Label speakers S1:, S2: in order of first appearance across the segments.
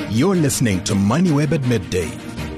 S1: You're listening to MoneyWeb at midday.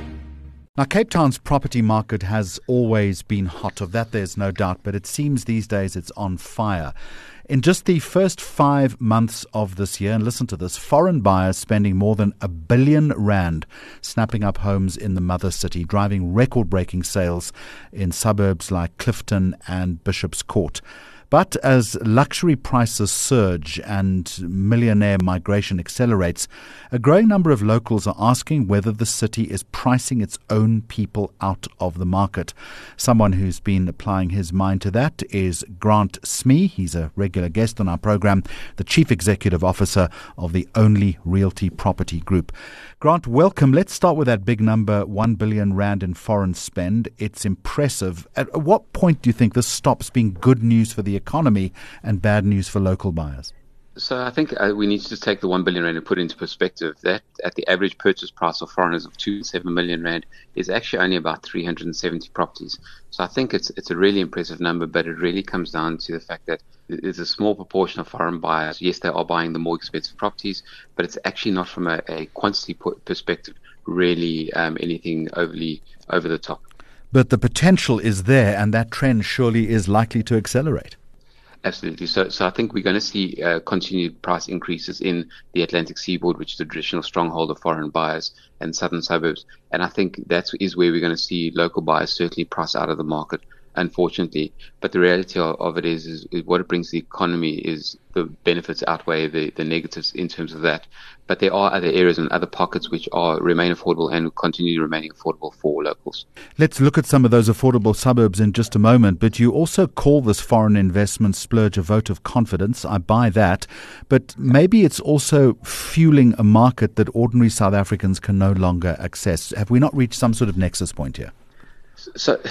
S2: Now, Cape Town's property market has always been hot, of that there's no doubt, but it seems these days it's on fire. In just the first 5 months of this year, and listen to this, foreign buyers spending more than R1 billion snapping up homes in the mother city, driving record-breaking sales in suburbs like Clifton and Bishop's Court. But as luxury prices surge and millionaire migration accelerates, a growing number of locals are asking whether the city is pricing its own people out of the market. Someone who's been applying his mind to that is Grant Smee. He's a regular guest on our program, the Chief Executive Officer of the Only Realty Property Group. Grant, welcome. Let's start with that big number, R1 billion in foreign spend. It's impressive. At what point do you think this stops being good news for the economy and bad news for local buyers?
S3: So I think we need to just take the R1 billion and put it into perspective. That at the average purchase price of foreigners of 2.7 million rand is actually only about 370 properties. So I think it's a really impressive number, but it really comes down to the fact that there's a small proportion of foreign buyers. Yes, they are buying the more expensive properties, but it's actually not from a quantity perspective really anything overly over the top.
S2: But the potential is there, and that trend surely is likely to accelerate.
S3: Absolutely. So I think we're going to see continued price increases in the Atlantic Seaboard, which is the traditional stronghold of foreign buyers, and southern suburbs. And I think that is where we're going to see local buyers certainly price out of the market, unfortunately. But the reality of it is what it brings to the economy is the benefits outweigh the negatives in terms of that. But there are other areas and other pockets which remain affordable and continue remaining affordable for locals.
S2: Let's look at some of those affordable suburbs in just a moment. But you also call this foreign investment splurge a vote of confidence. I buy that. But maybe it's also fueling a market that ordinary South Africans can no longer access. Have we not reached some sort of nexus point here?
S3: So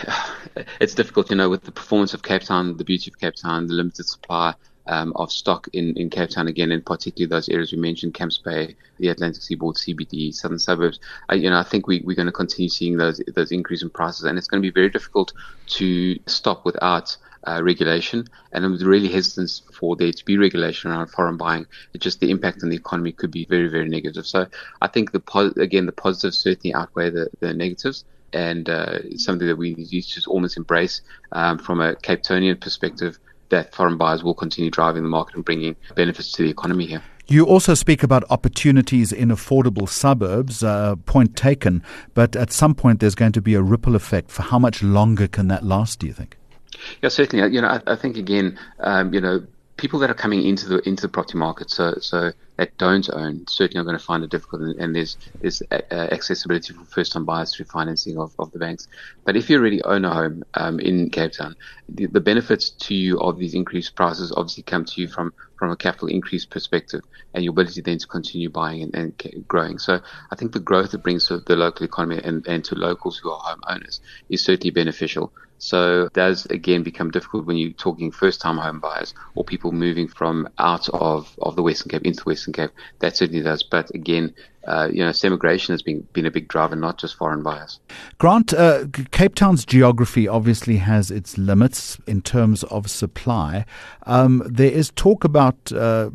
S3: it's difficult, with the performance of Cape Town, the beauty of Cape Town, the limited supply of stock in Cape Town, again, in particularly those areas we mentioned, Camps Bay, the Atlantic Seaboard, CBD, southern suburbs. I think we're going to continue seeing those increase in prices, and it's going to be very difficult to stop without regulation. And I'm really hesitant for there to be regulation around foreign buying. It's just the impact on the economy could be very, very negative. So I think the positives certainly outweigh the negatives. And something that we need to just almost embrace from a Cape Townian perspective, that foreign buyers will continue driving the market and bringing benefits to the economy here.
S2: You also speak about opportunities in affordable suburbs, point taken, but at some point there's going to be a ripple effect. For how much longer can that last, do you think?
S3: Yeah, certainly. I think, again, people that are coming into the property market, so that don't own, certainly are going to find it difficult, and there's accessibility for first-time buyers through financing of the banks. But if you already own a home in Cape Town, the benefits to you of these increased prices obviously come to you from a capital increase perspective, and your ability then to continue buying and growing. So I think the growth it brings to the local economy and to locals who are homeowners is certainly beneficial. So it does, again, become difficult when you're talking first-time home buyers or people moving from out of the Western Cape into the Western Cape. That certainly does. But again, immigration has been a big driver, not just foreign buyers.
S2: Grant, Cape Town's geography obviously has its limits in terms of supply. There is talk about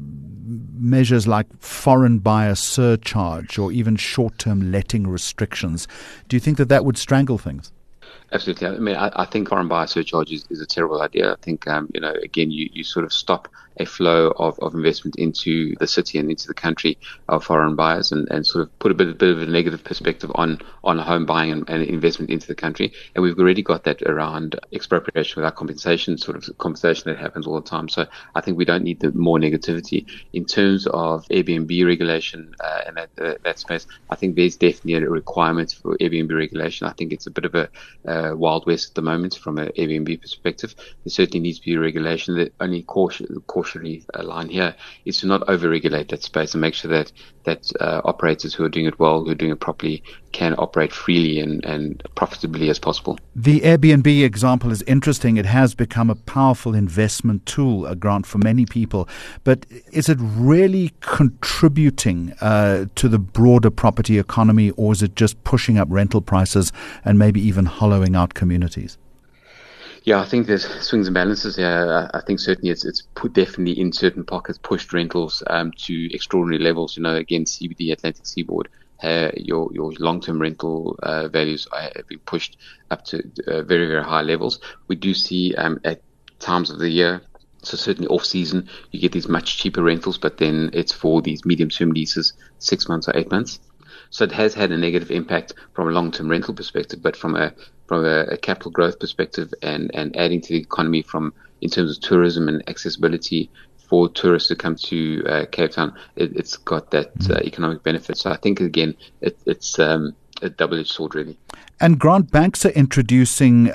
S2: measures like foreign buyer surcharge or even short-term letting restrictions. Do you think that would strangle things?
S3: Absolutely. I mean, I think foreign buyer surcharge is a terrible idea. I think, again, you sort of stop a flow of investment into the city and into the country of foreign buyers and sort of put a bit of a negative perspective on home buying and investment into the country. And we've already got that around expropriation without compensation, sort of conversation that happens all the time. So I think we don't need the more negativity. In terms of Airbnb regulation and that space, I think there's definitely a requirement for Airbnb regulation. I think it's a bit of a Wild West at the moment from an Airbnb perspective. There certainly needs to be regulation. The only cautionary line here is to not over-regulate that space and make sure that operators who are doing it well, who are doing it properly, can operate freely and profitably as possible.
S2: The Airbnb example is interesting. It has become a powerful investment tool, a grant for many people. But is it really contributing to the broader property economy, or is it just pushing up rental prices and maybe even hollowing out communities?
S3: Yeah, I think there's swings and balances here. I think certainly it's definitely in certain pockets pushed rentals to extraordinary levels. Again, CBD, Atlantic Seaboard, your long-term rental values have been pushed up to very, very high levels. We do see at times of the year, so certainly off-season, you get these much cheaper rentals, but then it's for these medium-term leases, 6 months or 8 months. So it has had a negative impact from a long-term rental perspective, but from a capital growth perspective and adding to the economy in terms of tourism and accessibility for tourists to come to Cape Town, it's got that economic benefit. So I think, again, it's a double-edged sword, really.
S2: And Grant, banks are introducing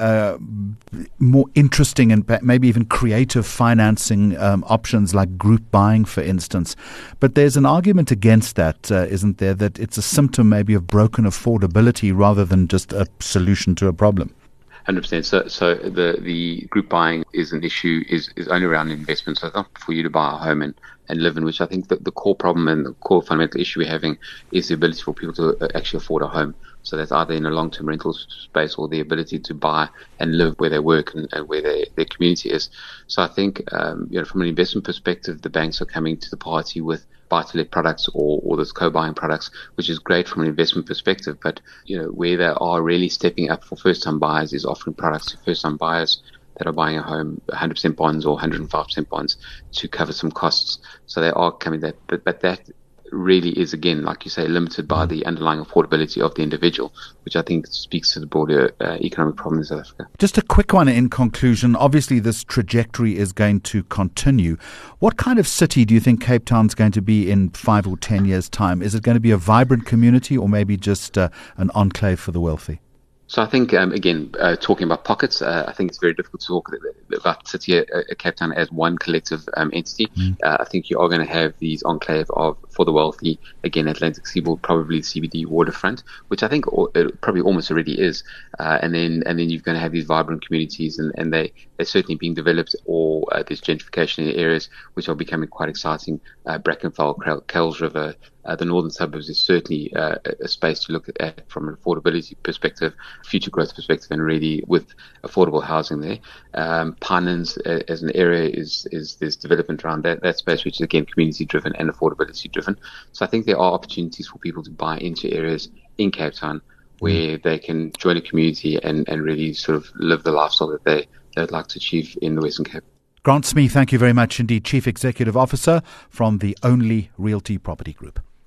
S2: more interesting and maybe even creative financing options like group buying, for instance. But there's an argument against that, isn't there, that it's a symptom maybe of broken affordability rather than just a solution to a problem?
S3: 100%. So the group buying is an issue, is only around investment. So it's not for you to buy a home and live in, which I think that the core problem and the core fundamental issue we're having is the ability for people to actually afford a home. So that's either in a long-term rental space or the ability to buy and live where they work and where their community is. So I think, from an investment perspective, the banks are coming to the party with buy-to-let products or those co-buying products, which is great from an investment perspective. But, where they are really stepping up for first-time buyers is offering products to first-time buyers that are buying a home, 100% bonds or 105% bonds to cover some costs. So they are coming that, but that really is, again, like you say, limited by the underlying affordability of the individual, which I think speaks to the broader economic problem in South Africa.
S2: Just a quick one in conclusion. Obviously, this trajectory is going to continue. What kind of city do you think Cape Town's going to be in 5 or 10 years' time? Is it going to be a vibrant community or maybe just an enclave for the wealthy?
S3: So I think, again, talking about pockets, I think it's very difficult to talk about the city of Cape Town as one collective entity. I think you are going to have these enclave for the wealthy, again, Atlantic Seaboard, probably CBD waterfront, which I think it probably almost already is. And then you're going to have these vibrant communities, and they're certainly being developed, or there's gentrification in areas which are becoming quite exciting. Brackenfell, Kells River, the northern suburbs is certainly a space to look at from an affordability perspective, future growth perspective, and really with affordable housing there. Pinelands as an area there's development around that space, which is again community driven and affordability driven. So I think there are opportunities for people to buy into areas in Cape Town where they can join a community and really sort of live the lifestyle that they'd like to achieve in the Western Cape.
S2: Grant Smee, thank you very much indeed, Chief Executive Officer from the Only Realty Property Group.